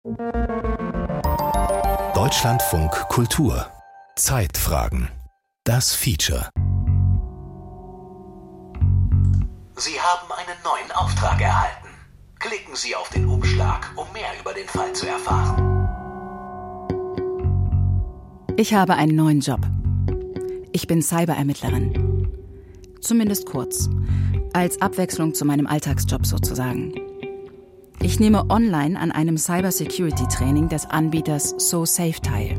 Deutschlandfunk Kultur. Zeitfragen. Das Feature. Sie haben einen neuen Auftrag erhalten. Klicken Sie auf den Umschlag, um mehr über den Fall zu erfahren. Ich habe einen neuen Job. Ich bin Cyberermittlerin. Zumindest kurz. Als Abwechslung zu meinem Alltagsjob sozusagen. Ich nehme online an einem Cybersecurity-Training des Anbieters SoSafe teil.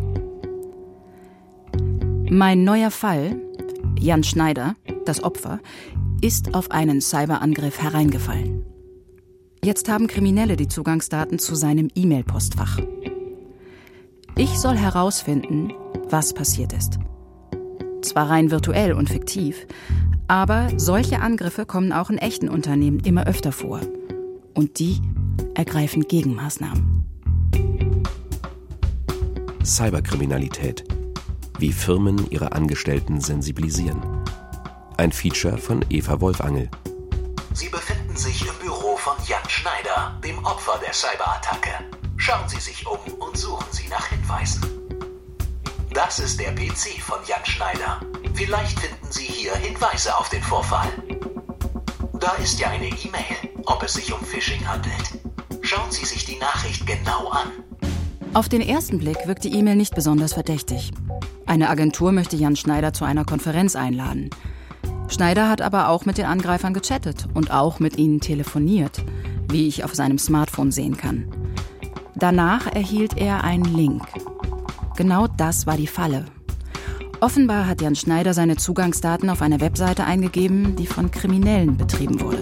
Mein neuer Fall, Jan Schneider, das Opfer, ist auf einen Cyberangriff hereingefallen. Jetzt haben Kriminelle die Zugangsdaten zu seinem E-Mail-Postfach. Ich soll herausfinden, was passiert ist. Zwar rein virtuell und fiktiv, aber solche Angriffe kommen auch in echten Unternehmen immer öfter vor. Und die ergreifen Gegenmaßnahmen. Cyberkriminalität. Wie Firmen ihre Angestellten sensibilisieren. Ein Feature von Eva Wolfangel. Sie befinden sich im Büro von Jan Schneider, dem Opfer der Cyberattacke. Schauen Sie sich um und suchen Sie nach Hinweisen. Das ist der PC von Jan Schneider. Vielleicht finden Sie hier Hinweise auf den Vorfall. Da ist ja eine E-Mail, ob es sich um Phishing handelt. Schauen Sie sich die Nachricht genau an. Auf den ersten Blick wirkt die E-Mail nicht besonders verdächtig. Eine Agentur möchte Jan Schneider zu einer Konferenz einladen. Schneider hat aber auch mit den Angreifern gechattet und auch mit ihnen telefoniert, wie ich auf seinem Smartphone sehen kann. Danach erhielt er einen Link. Genau das war die Falle. Offenbar hat Jan Schneider seine Zugangsdaten auf einer Webseite eingegeben, die von Kriminellen betrieben wurde.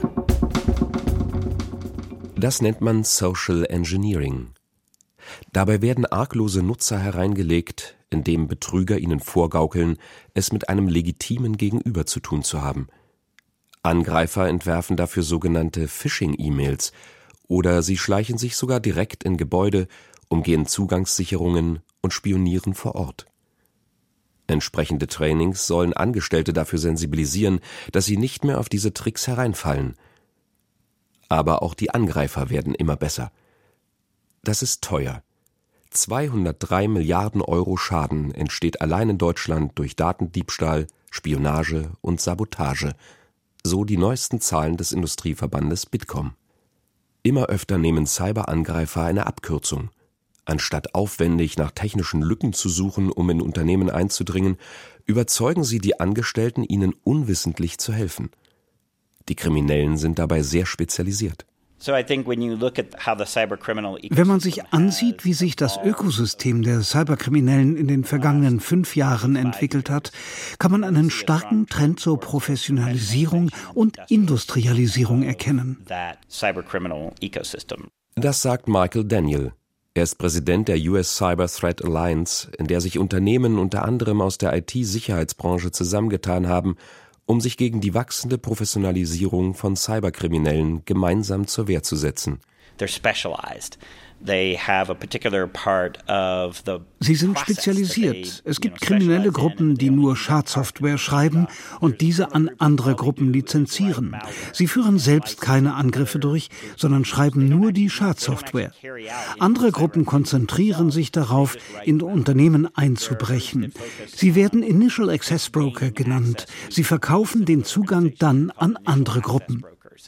Das nennt man Social Engineering. Dabei werden arglose Nutzer hereingelegt, indem Betrüger ihnen vorgaukeln, es mit einem legitimen Gegenüber zu tun zu haben. Angreifer entwerfen dafür sogenannte Phishing-E-Mails oder sie schleichen sich sogar direkt in Gebäude, umgehen Zugangssicherungen und spionieren vor Ort. Entsprechende Trainings sollen Angestellte dafür sensibilisieren, dass sie nicht mehr auf diese Tricks hereinfallen. Aber auch die Angreifer werden immer besser. Das ist teuer. 203 Milliarden Euro Schaden entsteht allein in Deutschland durch Datendiebstahl, Spionage und Sabotage, so die neuesten Zahlen des Industrieverbandes Bitkom. Immer öfter nehmen Cyberangreifer eine Abkürzung. Anstatt aufwendig nach technischen Lücken zu suchen, um in Unternehmen einzudringen, überzeugen sie die Angestellten, ihnen unwissentlich zu helfen. Die Kriminellen sind dabei sehr spezialisiert. Wenn man sich ansieht, wie sich das Ökosystem der Cyberkriminellen in den vergangenen 5 Jahren entwickelt hat, kann man einen starken Trend zur Professionalisierung und Industrialisierung erkennen. Das sagt Michael Daniel. Er ist Präsident der US Cyber Threat Alliance, in der sich Unternehmen unter anderem aus der IT-Sicherheitsbranche zusammengetan haben, um sich gegen die wachsende Professionalisierung von Cyberkriminellen gemeinsam zur Wehr zu setzen. Sie sind spezialisiert. Es gibt kriminelle Gruppen, die nur Schadsoftware schreiben und diese an andere Gruppen lizenzieren. Sie führen selbst keine Angriffe durch, sondern schreiben nur die Schadsoftware. Andere Gruppen konzentrieren sich darauf, in Unternehmen einzubrechen. Sie werden Initial Access Broker genannt. Sie verkaufen den Zugang dann an andere Gruppen.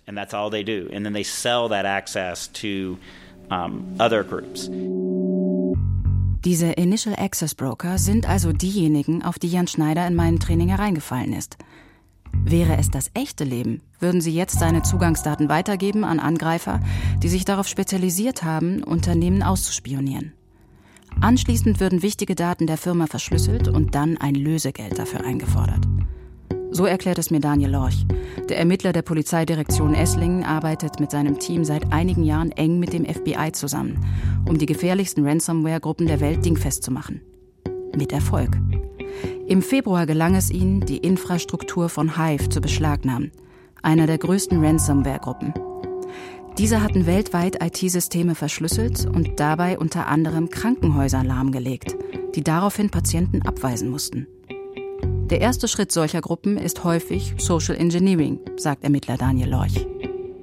Diese Initial Access Broker sind also diejenigen, auf die Jan Schneider in meinem Training hereingefallen ist. Wäre es das echte Leben, würden sie jetzt seine Zugangsdaten weitergeben an Angreifer, die sich darauf spezialisiert haben, Unternehmen auszuspionieren. Anschließend würden wichtige Daten der Firma verschlüsselt und dann ein Lösegeld dafür eingefordert. So erklärt es mir Daniel Lorch. Der Ermittler der Polizeidirektion Esslingen arbeitet mit seinem Team seit einigen Jahren eng mit dem FBI zusammen, um die gefährlichsten Ransomware-Gruppen der Welt dingfest zu machen. Mit Erfolg. Im Februar gelang es ihnen, die Infrastruktur von Hive zu beschlagnahmen, einer der größten Ransomware-Gruppen. Diese hatten weltweit IT-Systeme verschlüsselt und dabei unter anderem Krankenhäuser lahmgelegt, die daraufhin Patienten abweisen mussten. Der erste Schritt solcher Gruppen ist häufig Social Engineering, sagt Ermittler Daniel Lorch.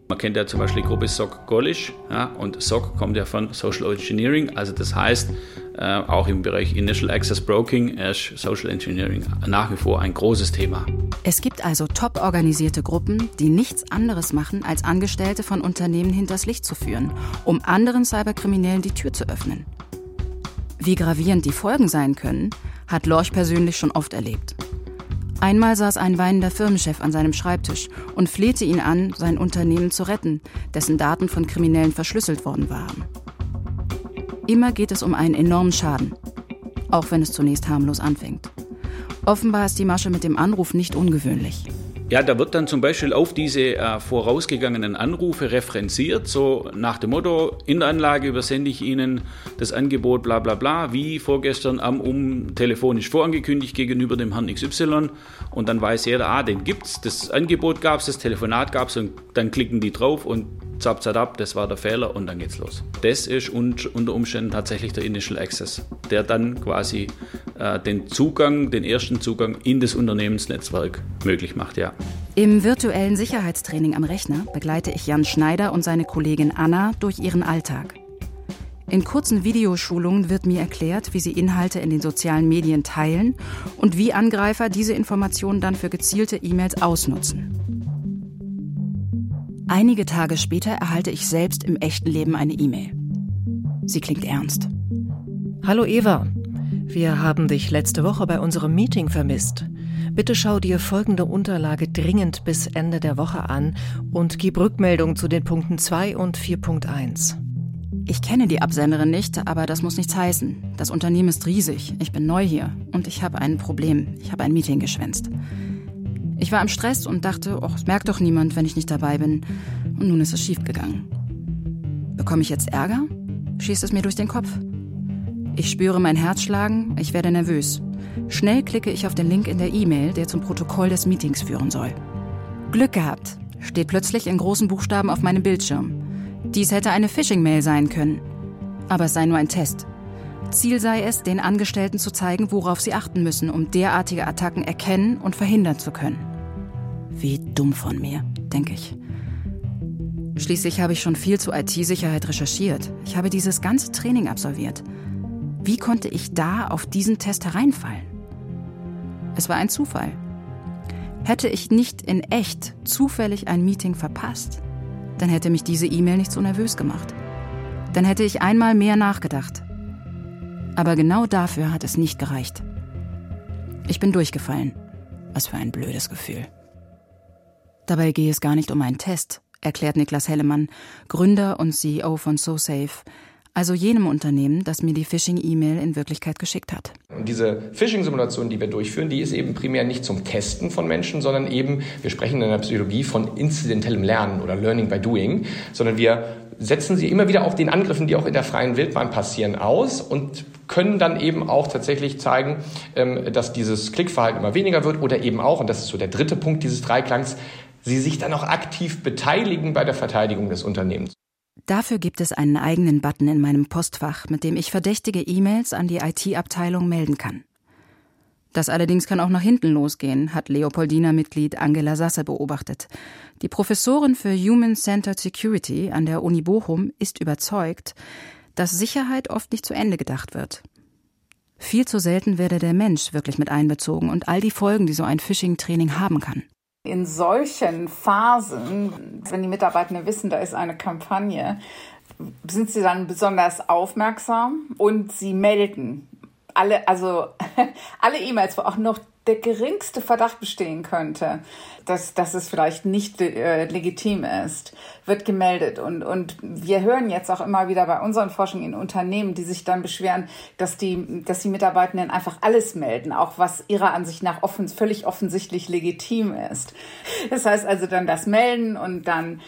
Man kennt ja zum Beispiel die Gruppe SOC Golish, ja, und SOC kommt ja von Social Engineering, also das heißt, auch im Bereich Initial Access Broking ist Social Engineering nach wie vor ein großes Thema. Es gibt also top organisierte Gruppen, die nichts anderes machen, als Angestellte von Unternehmen hinters Licht zu führen, um anderen Cyberkriminellen die Tür zu öffnen. Wie gravierend die Folgen sein können, hat Lorch persönlich schon oft erlebt. Einmal saß ein weinender Firmenchef an seinem Schreibtisch und flehte ihn an, sein Unternehmen zu retten, dessen Daten von Kriminellen verschlüsselt worden waren. Immer geht es um einen enormen Schaden, auch wenn es zunächst harmlos anfängt. Offenbar ist die Masche mit dem Anruf nicht ungewöhnlich. Ja, da wird dann zum Beispiel auf diese vorausgegangenen Anrufe referenziert, so nach dem Motto, in der Anlage übersende ich Ihnen das Angebot bla bla bla, wie vorgestern telefonisch vorangekündigt gegenüber dem Herrn XY. Und dann weiß jeder, den gibt's, das Angebot gab's, das Telefonat gab's, und dann klicken die drauf und zap, das war der Fehler und dann geht's los. Das ist unter Umständen tatsächlich der Initial Access, der dann quasi den ersten Zugang in das Unternehmensnetzwerk möglich macht, ja. Im virtuellen Sicherheitstraining am Rechner begleite ich Jan Schneider und seine Kollegin Anna durch ihren Alltag. In kurzen Videoschulungen wird mir erklärt, wie sie Inhalte in den sozialen Medien teilen und wie Angreifer diese Informationen dann für gezielte E-Mails ausnutzen. Einige Tage später erhalte ich selbst im echten Leben eine E-Mail. Sie klingt ernst. Hallo Eva, wir haben dich letzte Woche bei unserem Meeting vermisst. Bitte schau dir folgende Unterlage dringend bis Ende der Woche an und gib Rückmeldung zu den Punkten 2 und 4.1. Ich kenne die Absenderin nicht, aber das muss nichts heißen. Das Unternehmen ist riesig, ich bin neu hier und ich habe ein Problem. Ich habe ein Meeting geschwänzt. Ich war im Stress und dachte, es merkt doch niemand, wenn ich nicht dabei bin. Und nun ist es schiefgegangen. Bekomme ich jetzt Ärger? Schießt es mir durch den Kopf? Ich spüre mein Herz schlagen, ich werde nervös. Schnell klicke ich auf den Link in der E-Mail, der zum Protokoll des Meetings führen soll. Glück gehabt, steht plötzlich in großen Buchstaben auf meinem Bildschirm. Dies hätte eine Phishing-Mail sein können. Aber es sei nur ein Test. Ziel sei es, den Angestellten zu zeigen, worauf sie achten müssen, um derartige Attacken erkennen und verhindern zu können. Wie dumm von mir, denke ich. Schließlich habe ich schon viel zu IT-Sicherheit recherchiert. Ich habe dieses ganze Training absolviert. Wie konnte ich da auf diesen Test hereinfallen? Es war ein Zufall. Hätte ich nicht in echt zufällig ein Meeting verpasst, dann hätte mich diese E-Mail nicht so nervös gemacht. Dann hätte ich einmal mehr nachgedacht. Aber genau dafür hat es nicht gereicht. Ich bin durchgefallen. Was für ein blödes Gefühl. Dabei gehe es gar nicht um einen Test, erklärt Niklas Hellemann, Gründer und CEO von SoSafe, also jenem Unternehmen, das mir die Phishing-E-Mail in Wirklichkeit geschickt hat. Und diese Phishing-Simulation, die wir durchführen, die ist eben primär nicht zum Testen von Menschen, sondern eben, wir sprechen in der Psychologie von inzidentellem Lernen oder Learning by Doing, sondern wir setzen sie immer wieder auch den Angriffen, die auch in der freien Wildbahn passieren, aus und können dann eben auch tatsächlich zeigen, dass dieses Klickverhalten immer weniger wird oder eben auch, und das ist so der dritte Punkt dieses Dreiklangs, sie sich dann auch aktiv beteiligen bei der Verteidigung des Unternehmens. Dafür gibt es einen eigenen Button in meinem Postfach, mit dem ich verdächtige E-Mails an die IT-Abteilung melden kann. Das allerdings kann auch nach hinten losgehen, hat Leopoldina-Mitglied Angela Sasse beobachtet. Die Professorin für Human-Centered Security an der Uni Bochum ist überzeugt, dass Sicherheit oft nicht zu Ende gedacht wird. Viel zu selten werde der Mensch wirklich mit einbezogen und all die Folgen, die so ein Phishing-Training haben kann. In solchen Phasen, wenn die Mitarbeitenden wissen, da ist eine Kampagne, sind sie dann besonders aufmerksam und sie melden alle E-Mails, wo auch noch der geringste Verdacht bestehen könnte, dass es vielleicht nicht legitim ist, wird gemeldet. Und wir hören jetzt auch immer wieder bei unseren Forschungen in Unternehmen, die sich dann beschweren, dass die Mitarbeitenden einfach alles melden, auch was ihrer Ansicht nach völlig offensichtlich legitim ist. Das heißt also dann das Melden und dann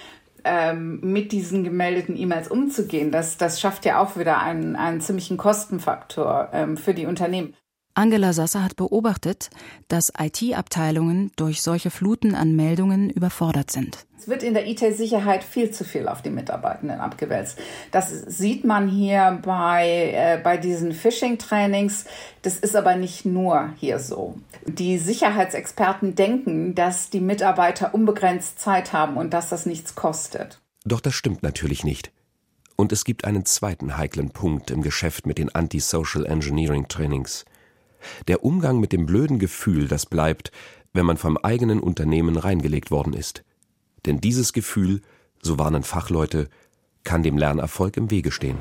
mit diesen gemeldeten E-Mails umzugehen, das schafft ja auch wieder einen ziemlichen Kostenfaktor für die Unternehmen. Angela Sasser hat beobachtet, dass IT-Abteilungen durch solche Fluten an Meldungen überfordert sind. Es wird in der IT-Sicherheit viel zu viel auf die Mitarbeitenden abgewälzt. Das sieht man hier bei diesen Phishing-Trainings. Das ist aber nicht nur hier so. Die Sicherheitsexperten denken, dass die Mitarbeiter unbegrenzt Zeit haben und dass das nichts kostet. Doch das stimmt natürlich nicht. Und es gibt einen zweiten heiklen Punkt im Geschäft mit den Anti-Social Engineering-Trainings. Der Umgang mit dem blöden Gefühl, das bleibt, wenn man vom eigenen Unternehmen reingelegt worden ist. Denn dieses Gefühl, so warnen Fachleute, kann dem Lernerfolg im Wege stehen.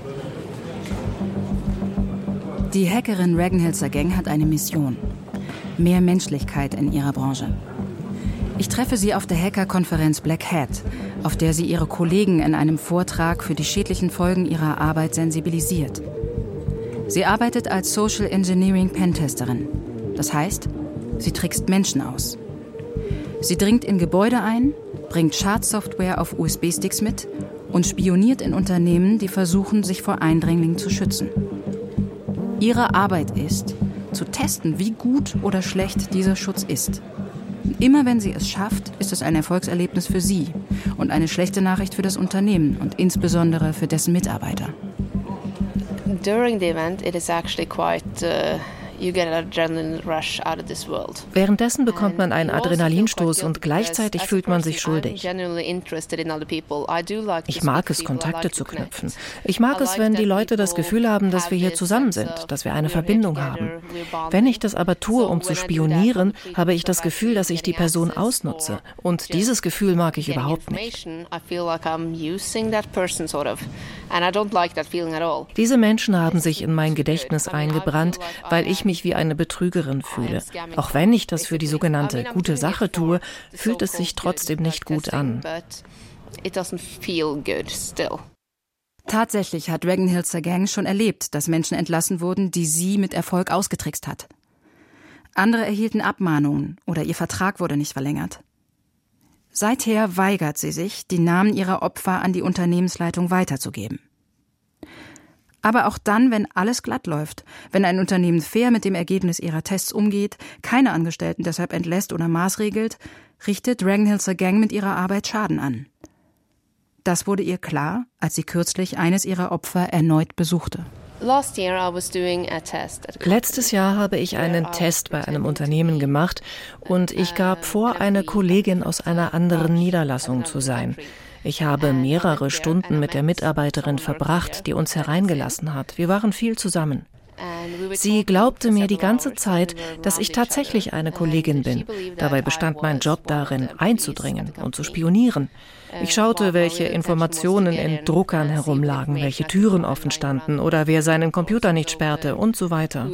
Die Hackerin Regenhilser Gang hat eine Mission: mehr Menschlichkeit in ihrer Branche. Ich treffe sie auf der Hacker-Konferenz Black Hat, auf der sie ihre Kollegen in einem Vortrag für die schädlichen Folgen ihrer Arbeit sensibilisiert. Sie arbeitet als Social Engineering Pentesterin. Das heißt, sie trickst Menschen aus. Sie dringt in Gebäude ein, bringt Schadsoftware auf USB-Sticks mit und spioniert in Unternehmen, die versuchen, sich vor Eindringlingen zu schützen. Ihre Arbeit ist, zu testen, wie gut oder schlecht dieser Schutz ist. Immer wenn sie es schafft, ist es ein Erfolgserlebnis für sie und eine schlechte Nachricht für das Unternehmen und insbesondere für dessen Mitarbeiter. During the event, it is actually quite you get an adrenaline rush out of this world. Währenddessen bekommt man einen Adrenalinstoß und gleichzeitig fühlt man sich schuldig. Ich mag es, Kontakte zu knüpfen. Ich mag es, wenn die Leute das Gefühl haben, dass wir hier zusammen sind, dass wir eine Verbindung haben. Wenn ich das aber tue, um zu spionieren, habe ich das Gefühl, dass ich die Person ausnutze. Und dieses Gefühl mag ich überhaupt nicht. Diese Menschen haben sich in mein Gedächtnis eingebrannt, weil ich mich wie eine Betrügerin fühle. Auch wenn ich das für die sogenannte gute Sache tue, fühlt es sich trotzdem nicht gut an. Tatsächlich hat Regenhilser Gang schon erlebt, dass Menschen entlassen wurden, die sie mit Erfolg ausgetrickst hat. Andere erhielten Abmahnungen oder ihr Vertrag wurde nicht verlängert. Seither weigert sie sich, die Namen ihrer Opfer an die Unternehmensleitung weiterzugeben. Aber auch dann, wenn alles glatt läuft, wenn ein Unternehmen fair mit dem Ergebnis ihrer Tests umgeht, keine Angestellten deshalb entlässt oder maßregelt, richtet Regenhilser Gang mit ihrer Arbeit Schaden an. Das wurde ihr klar, als sie kürzlich eines ihrer Opfer erneut besuchte. Letztes Jahr habe ich einen Test bei einem Unternehmen gemacht und ich gab vor, eine Kollegin aus einer anderen Niederlassung zu sein. Ich habe mehrere Stunden mit der Mitarbeiterin verbracht, die uns hereingelassen hat. Wir waren viel zusammen. Sie glaubte mir die ganze Zeit, dass ich tatsächlich eine Kollegin bin. Dabei bestand mein Job darin, einzudringen und zu spionieren. Ich schaute, welche Informationen in Druckern herumlagen, welche Türen offen standen oder wer seinen Computer nicht sperrte und so weiter.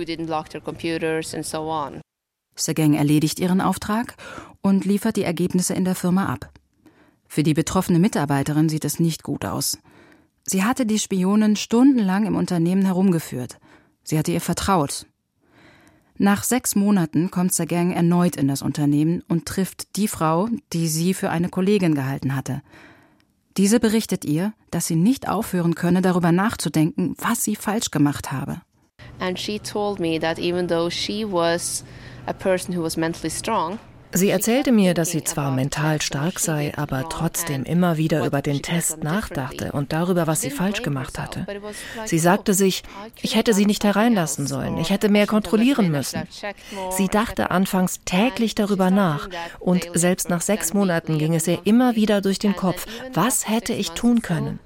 The Gang erledigt ihren Auftrag und liefert die Ergebnisse in der Firma ab. Für die betroffene Mitarbeiterin sieht es nicht gut aus. Sie hatte die Spionin stundenlang im Unternehmen herumgeführt. Sie hatte ihr vertraut. Nach 6 Monaten kommt The Gang erneut in das Unternehmen und trifft die Frau, die sie für eine Kollegin gehalten hatte. Diese berichtet ihr, dass sie nicht aufhören könne, darüber nachzudenken, was sie falsch gemacht habe. And she told me that even though she was a person who was mentally strong, sie erzählte mir, dass sie zwar mental stark sei, aber trotzdem immer wieder über den Test nachdachte und darüber, was sie falsch gemacht hatte. Sie sagte sich, ich hätte sie nicht hereinlassen sollen, ich hätte mehr kontrollieren müssen. Sie dachte anfangs täglich darüber nach und selbst nach 6 Monaten ging es ihr immer wieder durch den Kopf, was hätte ich tun können?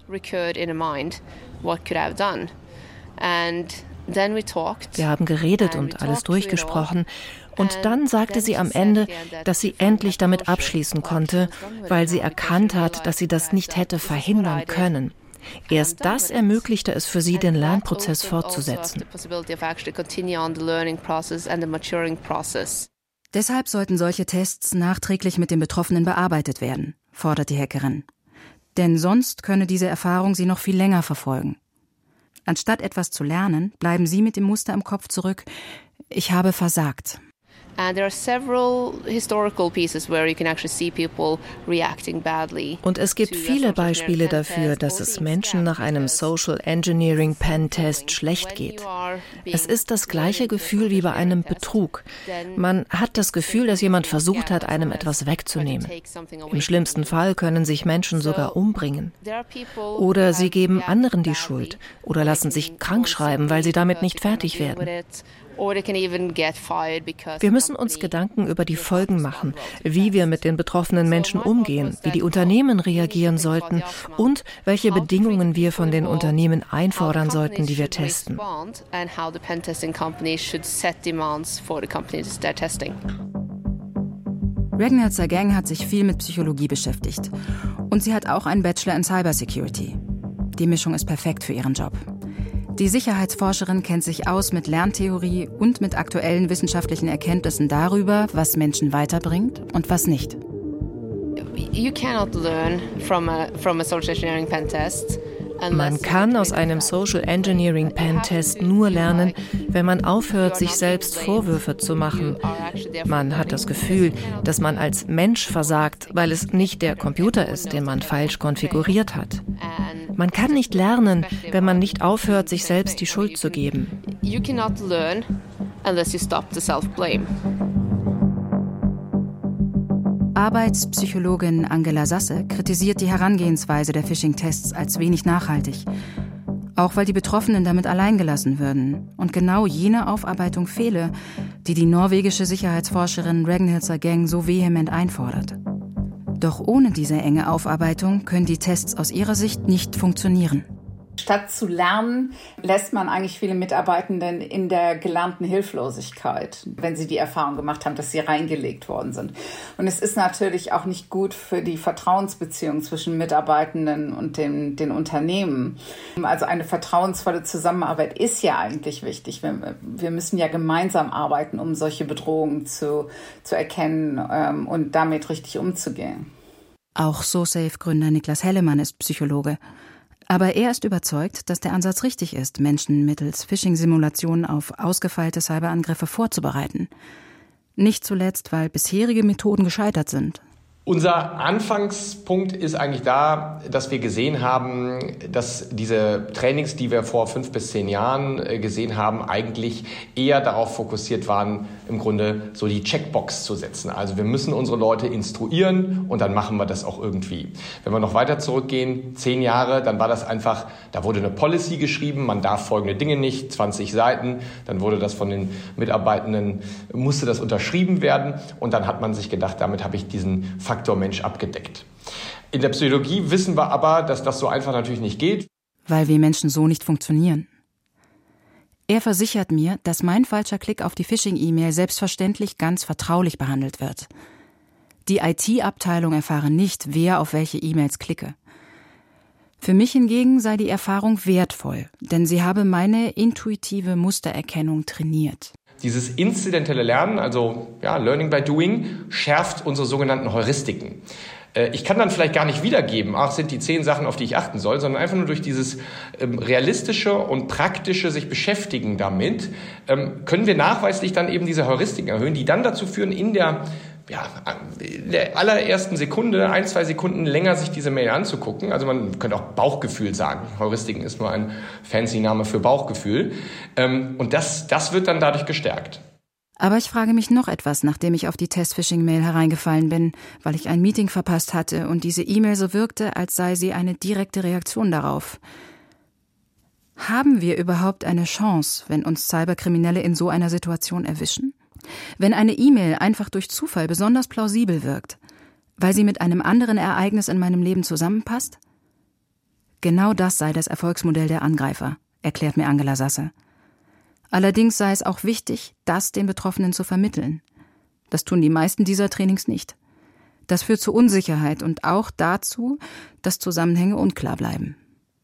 Wir haben geredet und alles durchgesprochen. Und dann sagte sie am Ende, dass sie endlich damit abschließen konnte, weil sie erkannt hat, dass sie das nicht hätte verhindern können. Erst das ermöglichte es für sie, den Lernprozess fortzusetzen. Deshalb sollten solche Tests nachträglich mit den Betroffenen bearbeitet werden, fordert die Hackerin. Denn sonst könne diese Erfahrung sie noch viel länger verfolgen. Anstatt etwas zu lernen, bleiben sie mit dem Muster im Kopf zurück: Ich habe versagt. Und es gibt viele Beispiele dafür, dass es Menschen nach einem Social Engineering Pen-Test schlecht geht. Es ist das gleiche Gefühl wie bei einem Betrug. Man hat das Gefühl, dass jemand versucht hat, einem etwas wegzunehmen. Im schlimmsten Fall können sich Menschen sogar umbringen. Oder sie geben anderen die Schuld oder lassen sich krank schreiben, weil sie damit nicht fertig werden. Wir müssen uns Gedanken über die Folgen machen, wie wir mit den betroffenen Menschen umgehen, wie die Unternehmen reagieren sollten und welche Bedingungen wir von den Unternehmen einfordern sollten, die wir testen. Ragnhild Gang hat sich viel mit Psychologie beschäftigt. Und sie hat auch einen Bachelor in Cybersecurity. Die Mischung ist perfekt für ihren Job. Die Sicherheitsforscherin kennt sich aus mit Lerntheorie und mit aktuellen wissenschaftlichen Erkenntnissen darüber, was Menschen weiterbringt und was nicht. You cannot learn from a social engineering pen test. Man kann aus einem Social Engineering Pen-Test nur lernen, wenn man aufhört, sich selbst Vorwürfe zu machen. Man hat das Gefühl, dass man als Mensch versagt, weil es nicht der Computer ist, den man falsch konfiguriert hat. Man kann nicht lernen, wenn man nicht aufhört, sich selbst die Schuld zu geben. You cannot learn unless you stop the self-blame. Arbeitspsychologin Angela Sasse kritisiert die Herangehensweise der Phishing-Tests als wenig nachhaltig. Auch weil die Betroffenen damit alleingelassen würden und genau jene Aufarbeitung fehle, die die norwegische Sicherheitsforscherin Ragnhild Gang so vehement einfordert. Doch ohne diese enge Aufarbeitung können die Tests aus ihrer Sicht nicht funktionieren. Statt zu lernen, lässt man eigentlich viele Mitarbeitenden in der gelernten Hilflosigkeit, wenn sie die Erfahrung gemacht haben, dass sie reingelegt worden sind. Und es ist natürlich auch nicht gut für die Vertrauensbeziehung zwischen Mitarbeitenden und den Unternehmen. Also eine vertrauensvolle Zusammenarbeit ist ja eigentlich wichtig. Wir müssen ja gemeinsam arbeiten, um solche Bedrohungen zu erkennen und damit richtig umzugehen. Auch SoSafe-Gründer Niklas Hellemann ist Psychologe. Aber er ist überzeugt, dass der Ansatz richtig ist, Menschen mittels Phishing-Simulationen auf ausgefeilte Cyberangriffe vorzubereiten. Nicht zuletzt, weil bisherige Methoden gescheitert sind. Unser Anfangspunkt ist eigentlich da, dass wir gesehen haben, dass diese Trainings, die wir vor 5 bis 10 Jahren gesehen haben, eigentlich eher darauf fokussiert waren, im Grunde so die Checkbox zu setzen. Also wir müssen unsere Leute instruieren und dann machen wir das auch irgendwie. Wenn wir noch weiter zurückgehen, 10 Jahre, dann war das einfach, da wurde eine Policy geschrieben, man darf folgende Dinge nicht, 20 Seiten, dann wurde das von den Mitarbeitenden, musste das unterschrieben werden und dann hat man sich gedacht, damit habe ich diesen Faktor Mensch abgedeckt. In der Psychologie wissen wir aber, dass das so einfach natürlich nicht geht. Weil wir Menschen so nicht funktionieren. Er versichert mir, dass mein falscher Klick auf die Phishing-E-Mail selbstverständlich ganz vertraulich behandelt wird. Die IT-Abteilung erfahre nicht, wer auf welche E-Mails klicke. Für mich hingegen sei die Erfahrung wertvoll, denn sie habe meine intuitive Mustererkennung trainiert. Dieses inzidentelle Lernen, also Learning by Doing, schärft unsere sogenannten Heuristiken. Ich kann dann vielleicht gar nicht wiedergeben, sind die 10 Sachen, auf die ich achten soll, sondern einfach nur durch dieses realistische und praktische sich beschäftigen damit, können wir nachweislich dann eben diese Heuristiken erhöhen, die dann dazu führen, in der allerersten Sekunde, 1-2 Sekunden länger sich diese Mail anzugucken. Also man könnte auch Bauchgefühl sagen. Heuristiken ist nur ein fancy Name für Bauchgefühl. Und das wird dann dadurch gestärkt. Aber ich frage mich noch etwas, nachdem ich auf die Test-Phishing-Mail hereingefallen bin, weil ich ein Meeting verpasst hatte und diese E-Mail so wirkte, als sei sie eine direkte Reaktion darauf. Haben wir überhaupt eine Chance, wenn uns Cyberkriminelle in so einer Situation erwischen? Wenn eine E-Mail einfach durch Zufall besonders plausibel wirkt, weil sie mit einem anderen Ereignis in meinem Leben zusammenpasst? Genau das sei das Erfolgsmodell der Angreifer, erklärt mir Angela Sasse. Allerdings sei es auch wichtig, das den Betroffenen zu vermitteln. Das tun die meisten dieser Trainings nicht. Das führt zu Unsicherheit und auch dazu, dass Zusammenhänge unklar bleiben.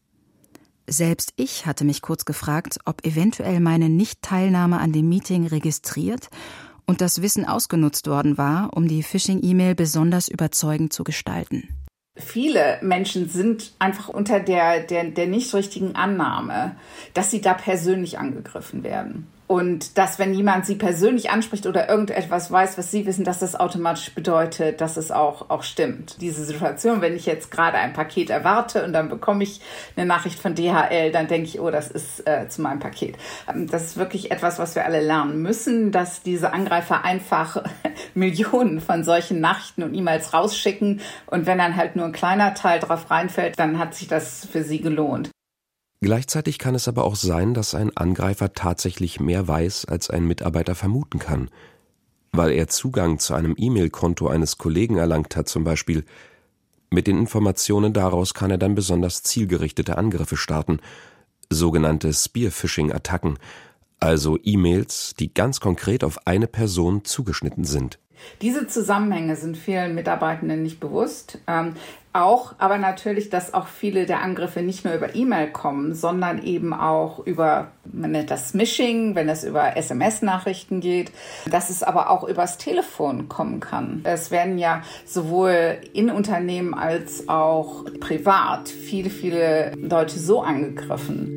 Selbst ich hatte mich kurz gefragt, ob eventuell meine Nichtteilnahme an dem Meeting registriert und das Wissen ausgenutzt worden war, um die Phishing-E-Mail besonders überzeugend zu gestalten. Viele Menschen sind einfach unter der nicht richtigen Annahme, dass sie da persönlich angegriffen werden. Und dass, wenn jemand sie persönlich anspricht oder irgendetwas weiß, was sie wissen, dass das automatisch bedeutet, dass es auch stimmt. Diese Situation, wenn ich jetzt gerade ein Paket erwarte und dann bekomme ich eine Nachricht von DHL, dann denke ich, oh, das ist zu meinem Paket. Das ist wirklich etwas, was wir alle lernen müssen, dass diese Angreifer einfach Millionen von solchen Nachrichten und E-Mails rausschicken. Und wenn dann halt nur ein kleiner Teil drauf reinfällt, dann hat sich das für sie gelohnt. Gleichzeitig kann es aber auch sein, dass ein Angreifer tatsächlich mehr weiß, als ein Mitarbeiter vermuten kann. Weil er Zugang zu einem E-Mail-Konto eines Kollegen erlangt hat zum Beispiel. Mit den Informationen daraus kann er dann besonders zielgerichtete Angriffe starten, sogenannte Spear-Phishing-Attacken, also E-Mails, die ganz konkret auf eine Person zugeschnitten sind. Diese Zusammenhänge sind vielen Mitarbeitenden nicht bewusst. Aber natürlich, dass auch viele der Angriffe nicht nur über E-Mail kommen, sondern eben auch über, man nennt das Smishing, wenn es über SMS-Nachrichten geht, dass es aber auch übers Telefon kommen kann. Es werden ja sowohl in Unternehmen als auch privat viele Leute so angegriffen.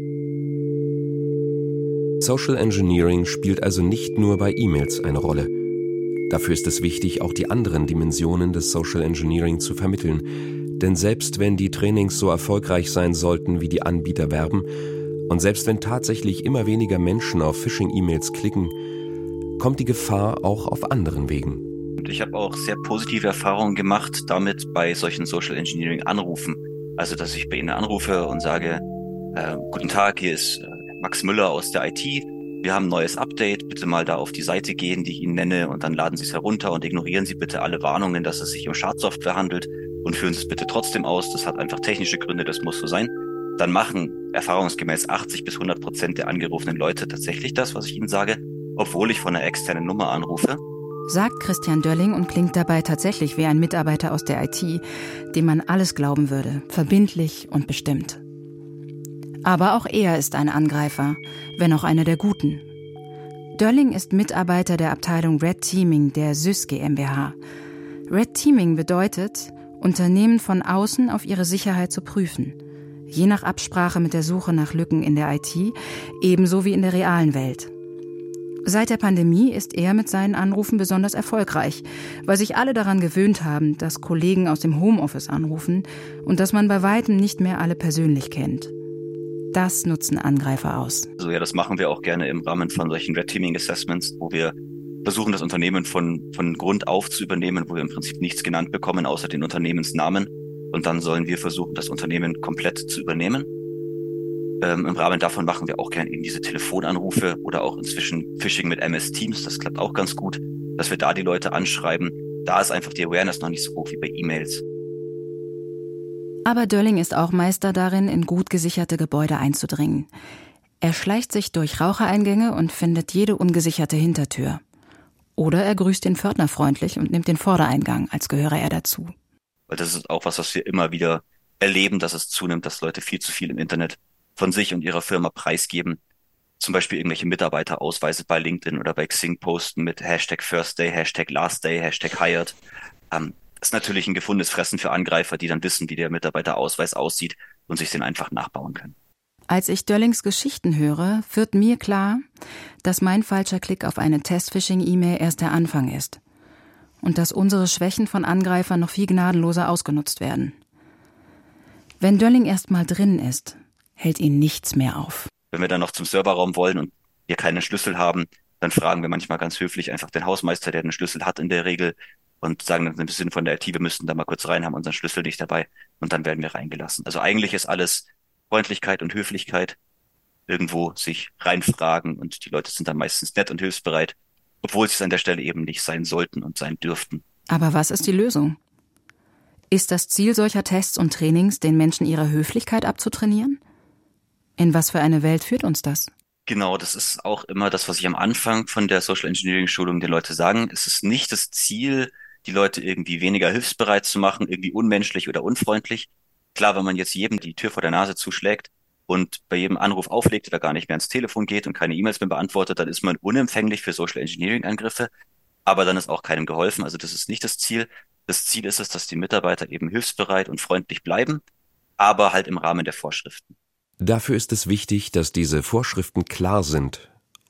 Social Engineering spielt also nicht nur bei E-Mails eine Rolle. Dafür ist es wichtig, auch die anderen Dimensionen des Social Engineering zu vermitteln. Denn selbst wenn die Trainings so erfolgreich sein sollten, wie die Anbieter werben, und selbst wenn tatsächlich immer weniger Menschen auf Phishing-E-Mails klicken, kommt die Gefahr auch auf anderen Wegen. Und ich habe auch sehr positive Erfahrungen gemacht damit bei solchen Social Engineering-Anrufen. Also, dass ich bei Ihnen anrufe und sage, guten Tag, hier ist Max Müller aus der IT. Wir haben ein neues Update, bitte mal da auf die Seite gehen, die ich Ihnen nenne, und dann laden Sie es herunter und ignorieren Sie bitte alle Warnungen, dass es sich um Schadsoftware handelt und führen Sie es bitte trotzdem aus. Das hat einfach technische Gründe, das muss so sein. Dann machen erfahrungsgemäß 80-100% der angerufenen Leute tatsächlich das, was ich ihnen sage, obwohl ich von einer externen Nummer anrufe. Sagt Christian Dölling und klingt dabei tatsächlich wie ein Mitarbeiter aus der IT, dem man alles glauben würde, verbindlich und bestimmt. Aber auch er ist ein Angreifer, wenn auch einer der Guten. Dölling ist Mitarbeiter der Abteilung Red Teaming der SÜSS GmbH. Red Teaming bedeutet, Unternehmen von außen auf ihre Sicherheit zu prüfen. Je nach Absprache mit der Suche nach Lücken in der IT, ebenso wie in der realen Welt. Seit der Pandemie ist er mit seinen Anrufen besonders erfolgreich, weil sich alle daran gewöhnt haben, dass Kollegen aus dem Homeoffice anrufen und dass man bei weitem nicht mehr alle persönlich kennt. Das nutzen Angreifer aus. Also ja, das machen wir auch gerne im Rahmen von solchen Red Teaming Assessments, wo wir versuchen, das Unternehmen von Grund auf zu übernehmen, wo wir im Prinzip nichts genannt bekommen, außer den Unternehmensnamen. Und dann sollen wir versuchen, das Unternehmen komplett zu übernehmen. Im Rahmen davon machen wir auch gerne eben diese Telefonanrufe oder auch inzwischen Phishing mit MS Teams. Das klappt auch ganz gut, dass wir da die Leute anschreiben. Da ist einfach die Awareness noch nicht so hoch wie bei E-Mails. Aber Dölling ist auch Meister darin, in gut gesicherte Gebäude einzudringen. Er schleicht sich durch Rauchereingänge und findet jede ungesicherte Hintertür. Oder er grüßt den Pförtner freundlich und nimmt den Vordereingang, als gehöre er dazu. Weil das ist auch was wir immer wieder erleben, dass es zunimmt, dass Leute viel zu viel im Internet von sich und ihrer Firma preisgeben. Zum Beispiel irgendwelche Mitarbeiterausweise bei LinkedIn oder bei Xing posten mit Hashtag First Day, Hashtag Last Day, Hashtag Hired. Das ist natürlich ein gefundenes Fressen für Angreifer, die dann wissen, wie der Mitarbeiterausweis aussieht und sich den einfach nachbauen können. Als ich Döllings Geschichten höre, wird mir klar, dass mein falscher Klick auf eine Test-Phishing-E-Mail erst der Anfang ist. Und dass unsere Schwächen von Angreifern noch viel gnadenloser ausgenutzt werden. Wenn Dölling erst mal drin ist, hält ihn nichts mehr auf. Wenn wir dann noch zum Serverraum wollen und wir keinen Schlüssel haben, dann fragen wir manchmal ganz höflich einfach den Hausmeister, der den Schlüssel hat in der Regel, und sagen dann ein bisschen von der IT, wir müssten da mal kurz rein, haben unseren Schlüssel nicht dabei, und dann werden wir reingelassen. Also eigentlich ist alles Freundlichkeit und Höflichkeit, irgendwo sich reinfragen, und die Leute sind dann meistens nett und hilfsbereit, obwohl sie es an der Stelle eben nicht sein sollten und sein dürften. Aber was ist die Lösung? Ist das Ziel solcher Tests und Trainings, den Menschen ihre Höflichkeit abzutrainieren? In was für eine Welt führt uns das? Genau, das ist auch immer das, was ich am Anfang von der Social Engineering Schulung den Leuten sagen. Es ist nicht das Ziel, die Leute irgendwie weniger hilfsbereit zu machen, irgendwie unmenschlich oder unfreundlich. Klar, wenn man jetzt jedem die Tür vor der Nase zuschlägt und bei jedem Anruf auflegt oder gar nicht mehr ans Telefon geht und keine E-Mails mehr beantwortet, dann ist man unempfänglich für Social Engineering Angriffe. Aber dann ist auch keinem geholfen. Also das ist nicht das Ziel. Das Ziel ist es, dass die Mitarbeiter eben hilfsbereit und freundlich bleiben, aber halt im Rahmen der Vorschriften. Dafür ist es wichtig, dass diese Vorschriften klar sind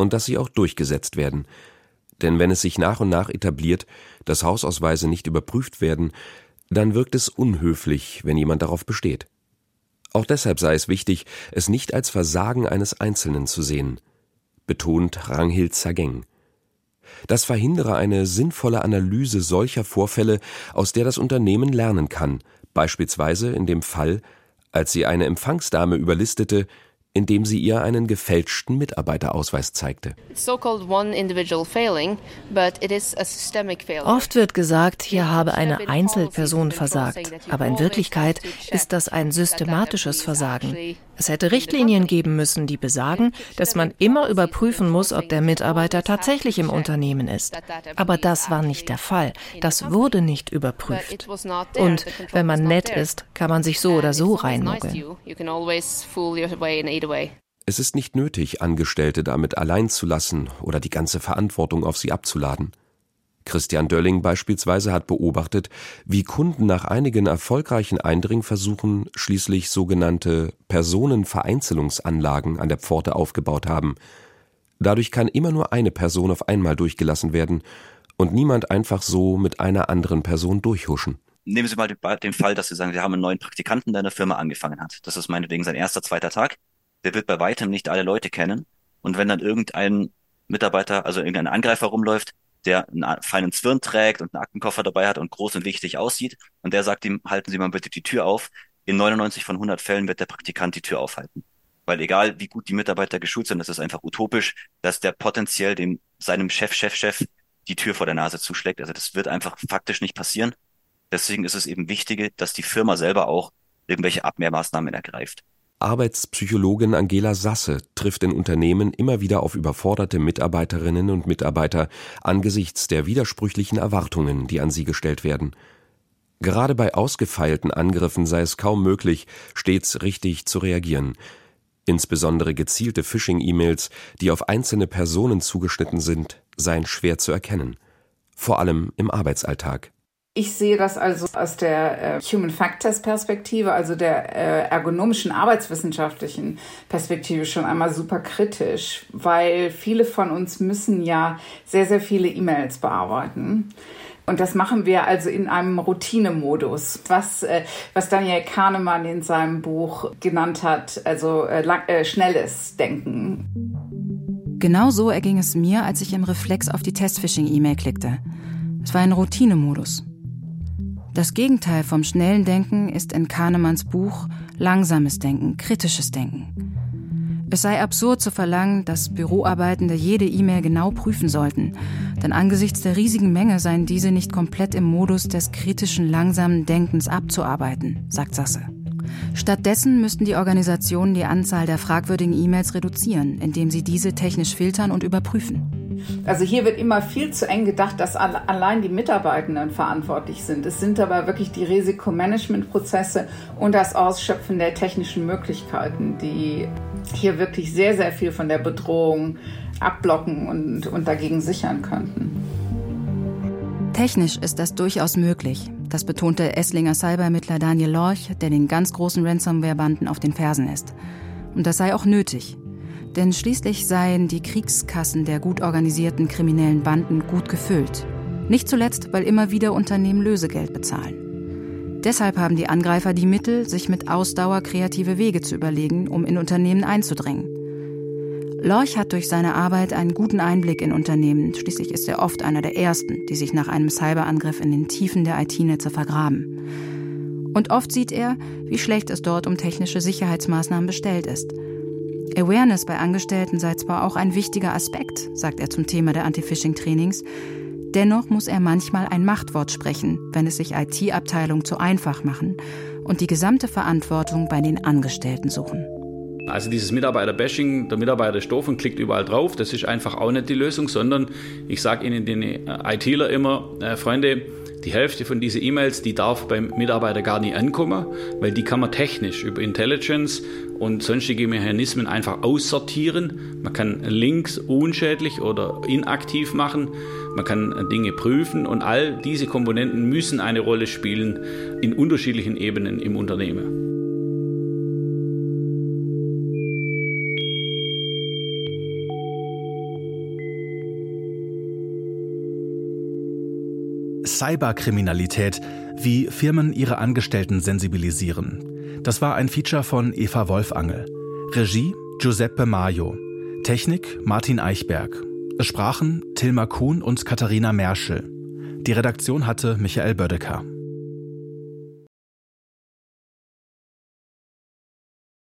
und dass sie auch durchgesetzt werden. Denn wenn es sich nach und nach etabliert, dass Hausausweise nicht überprüft werden, dann wirkt es unhöflich, wenn jemand darauf besteht. Auch deshalb sei es wichtig, es nicht als Versagen eines Einzelnen zu sehen, betont Ragnhild Zageng. Das verhindere eine sinnvolle Analyse solcher Vorfälle, aus der das Unternehmen lernen kann, beispielsweise in dem Fall, als sie eine Empfangsdame überlistete, indem sie ihr einen gefälschten Mitarbeiterausweis zeigte. Oft wird gesagt, hier habe eine Einzelperson versagt, aber in Wirklichkeit ist das ein systematisches Versagen. Es hätte Richtlinien geben müssen, die besagen, dass man immer überprüfen muss, ob der Mitarbeiter tatsächlich im Unternehmen ist. Aber das war nicht der Fall. Das wurde nicht überprüft. Und wenn man nett ist, kann man sich so oder so reinmogeln. Es ist nicht nötig, Angestellte damit allein zu lassen oder die ganze Verantwortung auf sie abzuladen. Christian Dölling beispielsweise hat beobachtet, wie Kunden nach einigen erfolgreichen Eindringversuchen schließlich sogenannte Personenvereinzelungsanlagen an der Pforte aufgebaut haben. Dadurch kann immer nur eine Person auf einmal durchgelassen werden und niemand einfach so mit einer anderen Person durchhuschen. Nehmen Sie mal den Fall, dass Sie sagen, Sie haben einen neuen Praktikanten, der in der Firma angefangen hat. Das ist meinetwegen sein erster, zweiter Tag. Der wird bei weitem nicht alle Leute kennen. Und wenn dann irgendein Mitarbeiter, also irgendein Angreifer rumläuft, der einen feinen Zwirn trägt und einen Aktenkoffer dabei hat und groß und wichtig aussieht, und der sagt ihm, halten Sie mal bitte die Tür auf, in 99 von 100 Fällen wird der Praktikant die Tür aufhalten. Weil egal, wie gut die Mitarbeiter geschult sind, das ist einfach utopisch, dass der potenziell seinem Chef die Tür vor der Nase zuschlägt. Also das wird einfach faktisch nicht passieren. Deswegen ist es eben wichtig, dass die Firma selber auch irgendwelche Abwehrmaßnahmen ergreift. Arbeitspsychologin Angela Sasse trifft in Unternehmen immer wieder auf überforderte Mitarbeiterinnen und Mitarbeiter angesichts der widersprüchlichen Erwartungen, die an sie gestellt werden. Gerade bei ausgefeilten Angriffen sei es kaum möglich, stets richtig zu reagieren. Insbesondere gezielte Phishing-E-Mails, die auf einzelne Personen zugeschnitten sind, seien schwer zu erkennen. Vor allem im Arbeitsalltag. Ich sehe das also aus der Human Factors Perspektive, also der ergonomischen arbeitswissenschaftlichen Perspektive schon einmal super kritisch, weil viele von uns müssen ja sehr, sehr viele E-Mails bearbeiten. Und das machen wir also in einem Routinemodus, was Daniel Kahnemann in seinem Buch genannt hat, also schnelles Denken. Genau so erging es mir, als ich im Reflex auf die Test-Phishing-E-Mail klickte. Es war ein Routinemodus. Das Gegenteil vom schnellen Denken ist in Kahnemanns Buch langsames Denken, kritisches Denken. Es sei absurd zu verlangen, dass Büroarbeitende jede E-Mail genau prüfen sollten, denn angesichts der riesigen Menge seien diese nicht komplett im Modus des kritischen, langsamen Denkens abzuarbeiten, sagt Sasse. Stattdessen müssten die Organisationen die Anzahl der fragwürdigen E-Mails reduzieren, indem sie diese technisch filtern und überprüfen. Also hier wird immer viel zu eng gedacht, dass allein die Mitarbeitenden verantwortlich sind. Es sind aber wirklich die Risikomanagementprozesse und das Ausschöpfen der technischen Möglichkeiten, die hier wirklich sehr, sehr viel von der Bedrohung abblocken und dagegen sichern könnten. Technisch ist das durchaus möglich. Das betonte Esslinger Cyberermittler Daniel Lorch, der den ganz großen Ransomware-Banden auf den Fersen ist. Und das sei auch nötig. Denn schließlich seien die Kriegskassen der gut organisierten kriminellen Banden gut gefüllt. Nicht zuletzt, weil immer wieder Unternehmen Lösegeld bezahlen. Deshalb haben die Angreifer die Mittel, sich mit Ausdauer kreative Wege zu überlegen, um in Unternehmen einzudringen. Lorch hat durch seine Arbeit einen guten Einblick in Unternehmen. Schließlich ist er oft einer der Ersten, die sich nach einem Cyberangriff in den Tiefen der IT-Netze vergraben. Und oft sieht er, wie schlecht es dort um technische Sicherheitsmaßnahmen bestellt ist. Awareness bei Angestellten sei zwar auch ein wichtiger Aspekt, sagt er zum Thema der Anti-Phishing-Trainings, dennoch muss er manchmal ein Machtwort sprechen, wenn es sich IT-Abteilungen zu einfach machen und die gesamte Verantwortung bei den Angestellten suchen. Also dieses Mitarbeiter-Bashing, der Mitarbeiter ist doof und klickt überall drauf, das ist einfach auch nicht die Lösung, sondern ich sage Ihnen, den ITler immer, Freunde, die Hälfte von diesen E-Mails, die darf beim Mitarbeiter gar nicht ankommen, weil die kann man technisch über Intelligence und sonstige Mechanismen einfach aussortieren. Man kann Links unschädlich oder inaktiv machen, man kann Dinge prüfen und all diese Komponenten müssen eine Rolle spielen in unterschiedlichen Ebenen im Unternehmen. Cyberkriminalität, wie Firmen ihre Angestellten sensibilisieren. Das war ein Feature von Eva Wolfangel. Regie Giuseppe Maio. Technik Martin Eichberg. Es sprachen Tilma Kuhn und Katharina Merschel. Die Redaktion hatte Michael Bödecker.